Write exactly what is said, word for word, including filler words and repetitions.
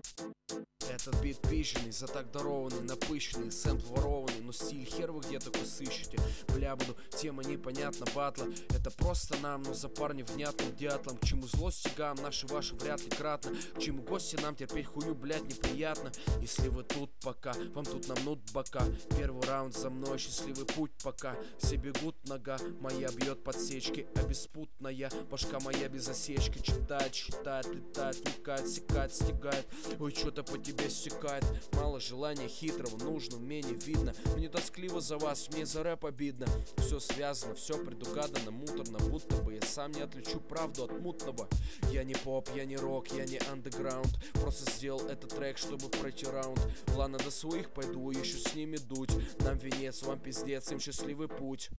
Этот бит пищенный, затагдарованный, напыщенный, сэмпл ворованный, но стиль хер вы где такой сыщете. Бля, буду, тема непонятна, батла. Это просто нам, но за парни внятным дятлом. К чему злость тягам, наши ваши вряд ли кратно. К чему гости нам терпеть хую, блять, неприятно. Если вы тут пока, вам тут намнут бока. Первый раунд за мной, счастливый путь пока. Все бегут, нога моя бьет подсечки, а беспутная башка моя без осечки. Читает, считает, летает, вникает, секает, стигает. Ой, что-то по тебе стекает. Мало желания хитрого, нужно умение видно. Мне тоскливо за вас, мне за рэп обидно. Все связано, все предугадано, муторно. Будто бы я сам не отличу правду от мутного. Я не поп, я не рок, я не андеграунд. Просто сделал этот трек, чтобы пройти раунд. Ладно, до своих пойду, еще с ними дуть. Нам венец, вам пиздец, им счастливый путь.